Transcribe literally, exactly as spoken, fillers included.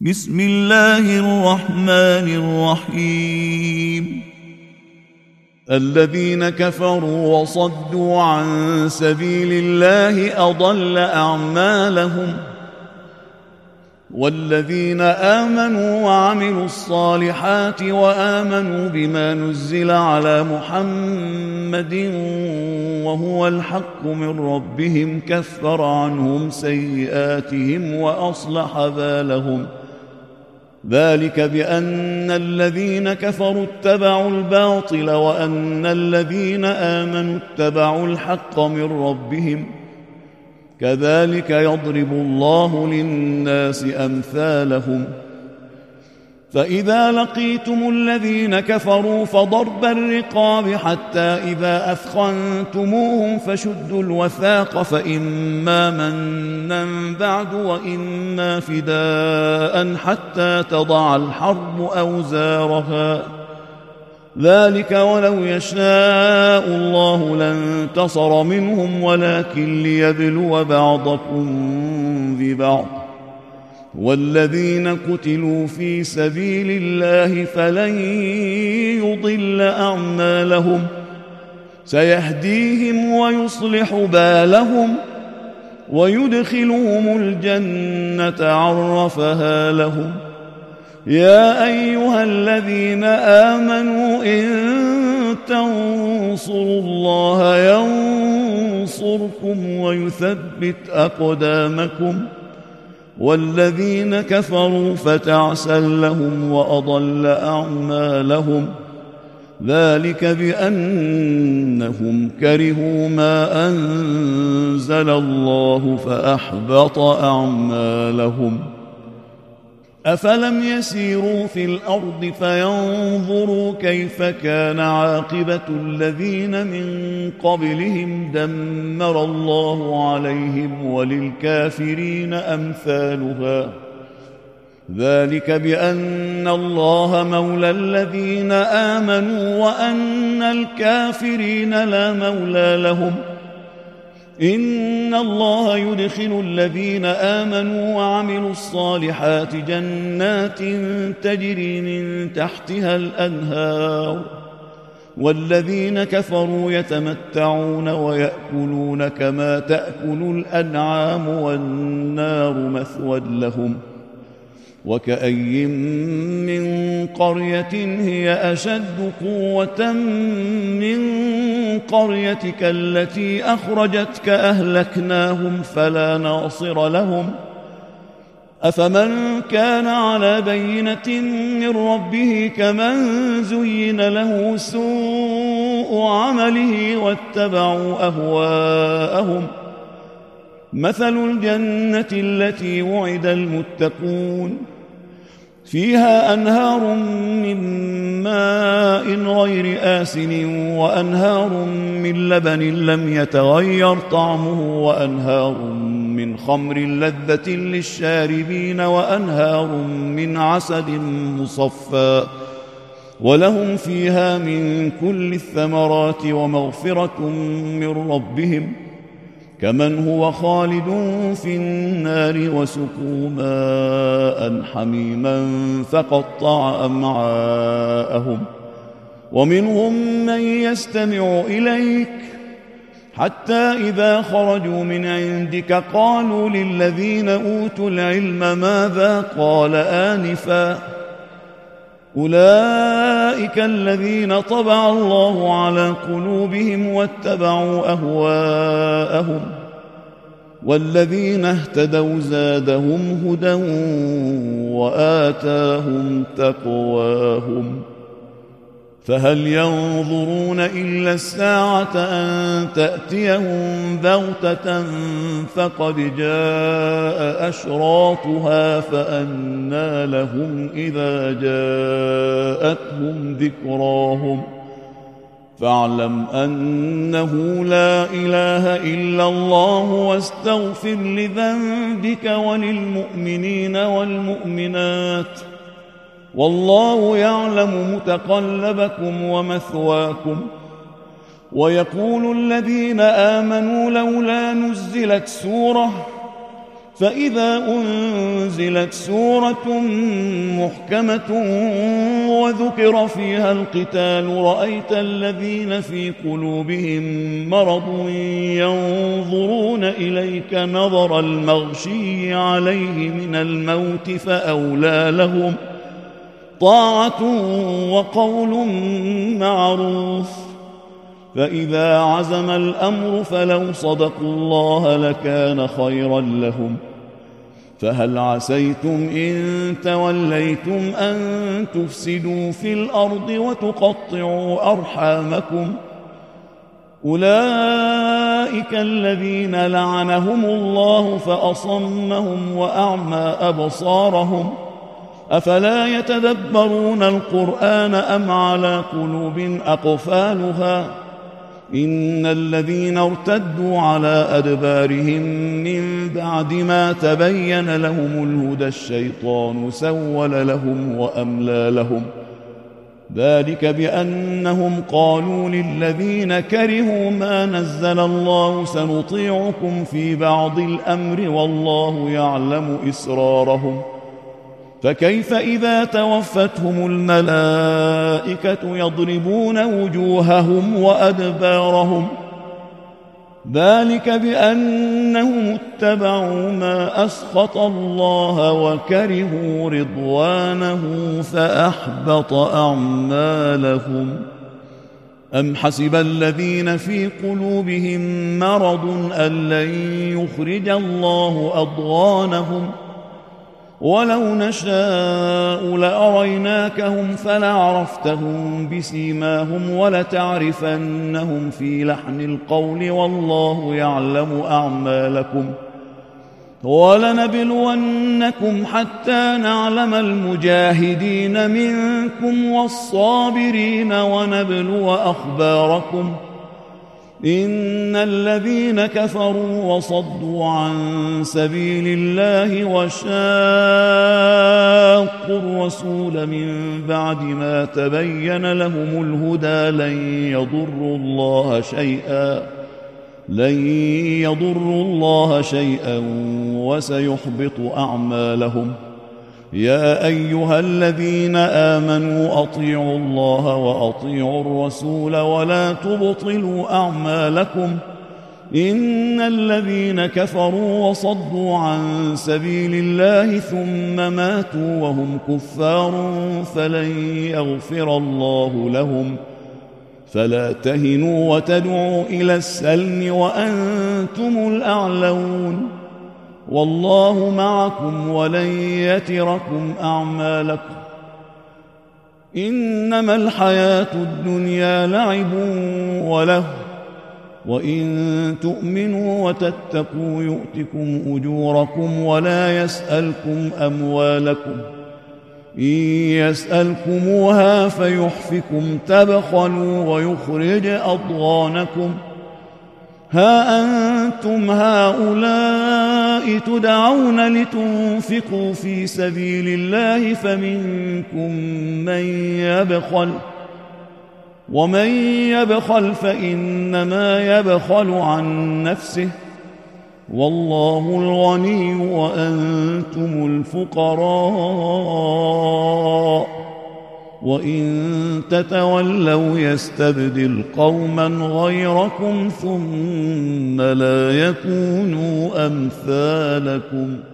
بسم الله الرحمن الرحيم. الذين كفروا وصدوا عن سبيل الله أضل أعمالهم، والذين آمنوا وعملوا الصالحات وآمنوا بما نزل على محمد وهو الحق من ربهم كفر عنهم سيئاتهم وأصلح بالهم. ذلك بأن الذين كفروا اتبعوا الباطل وأن الذين آمنوا اتبعوا الحق من ربهم، كذلك يضرب الله للناس أمثالهم. فإذا لقيتم الذين كفروا فضرب الرقاب حتى إذا أثخنتموهم فشدوا الوثاق، فإما منا بعد وإما فداء حتى تضع الحرب أوزارها. ذلك ولو يشاء الله لانتصر منهم ولكن ليبلو بعضكم ببعض. والذين قتلوا في سبيل الله فلن يضل أعمالهم، سيهديهم ويصلح بالهم ويدخلهم الجنة عرفها لهم. يا أيها الذين آمنوا إن تنصروا الله ينصركم ويثبت أقدامكم. والذين كفروا فتعسا لهم وأضل أعمالهم، ذلك بأنهم كرهوا ما أنزل الله فأحبط أعمالهم. أفلم يسيروا في الأرض فينظروا كيف كان عاقبة الذين من قبلهم دمر الله عليهم وللكافرين أمثالها. ذلك بأن الله مولى الذين آمنوا وأن الكافرين لا مولى لهم. إن الله يدخل الذين آمنوا وعملوا الصالحات جنات تجري من تحتها الأنهار، والذين كفروا يتمتعون ويأكلون كما تأكل الأنعام والنار مثوى لهم. وكأي من قرية هي أشد قوة من قريتك التي أخرجتك أهلكناهم فلا ناصر لهم. أفمن كان على بينة من ربه كمن زين له سوء عمله واتبعوا أهواءهم. مثل الجنة التي وعد المتقون فيها أنهار من ماء غير آسن وأنهار من لبن لم يتغير طعمه وأنهار من خمر لذة للشاربين وأنهار من عسل مصفى، ولهم فيها من كل الثمرات ومغفرة من ربهم كمن هو خالد في النار وسقوا ماء حميما فقطع أمعاءهم. ومنهم من يستمع إليك حتى إذا خرجوا من عندك قالوا للذين أوتوا العلم ماذا قال آنفا، أولئك الذين طبع الله على قلوبهم واتبعوا أهواءهم. والذين اهتدوا زادهم هدى وآتاهم تقواهم. فهل ينظرون إلا الساعة أن تأتيهم بغتة فقد جاء أشراطها فأنى لهم إذا جاءتهم ذكراهم. فاعلم أنه لا إله إلا الله واستغفر لذنبك وللمؤمنين والمؤمنات، والله يعلم متقلبكم ومثواكم. ويقول الذين آمنوا لولا نزلت سورة فإذا أنزلت سورة محكمة وذكر فيها القتال رأيت الذين في قلوبهم مرض ينظرون إليك نظر المغشي عليه من الموت فأولى لهم طاعة وقول معروف. فإذا عزم الأمر فلو صدقوا الله لكان خيرا لهم. فهل عسيتم إن توليتم أن تفسدوا في الأرض وتقطعوا أرحامكم؟ أولئك الذين لعنهم الله فأصمهم وأعمى أبصارهم. أفلا يتدبرون القرآن أم على قلوب أقفالها؟ إن الذين ارتدوا على أدبارهم من بعد ما تبين لهم الهدى الشيطان سول لهم وأملى لهم. ذلك بأنهم قالوا للذين كرهوا ما نزل الله سنطيعكم في بعض الأمر والله يعلم إسرارهم. فكيف إذا توفتهم الملائكة يضربون وجوههم وأدبارهم؟ ذلك بأنهم اتبعوا ما أسخط الله وكرهوا رضوانه فأحبط أعمالهم. أم حسب الذين في قلوبهم مرض أن لن يخرج الله أضغانهم؟ ولو نشاء لأريناكهم فلعرفتهم بسيماهم ولتعرفنهم في لحن القول والله يعلم أعمالكم. ولنبلونكم حتى نعلم المجاهدين منكم والصابرين ونبلو أخباركم. إن الذين كفروا وصدوا عن سبيل الله وشاقوا الرسول من بعد ما تبين لهم الهدى لن يضروا الله شيئا لن يضروا الله شيئا وسيحبط أعمالهم. يا أيها الذين آمنوا أطيعوا الله وأطيعوا الرسول ولا تبطلوا أعمالكم. إن الذين كفروا وصدوا عن سبيل الله ثم ماتوا وهم كفار فلن يغفر الله لهم. فلا تهنوا وتدعوا إلى السلم وأنتم الأعلون والله معكم ولن يتركم أعمالكم. إنما الحياة الدنيا لعب وله وإن تؤمنوا وتتقوا يؤتكم أجوركم ولا يسألكم أموالكم. إن يسألكموها فيحفكم تبخلوا ويخرج أضغانكم. ها أنتم هؤلاء تدعون لتنفقوا في سبيل الله فمنكم من يبخل ومن يبخل فإنما يبخل عن نفسه والله الغني وأنتم الفقراء وإن تتولوا يستبدل قوما غيركم ثم لا يكونوا أمثالكم.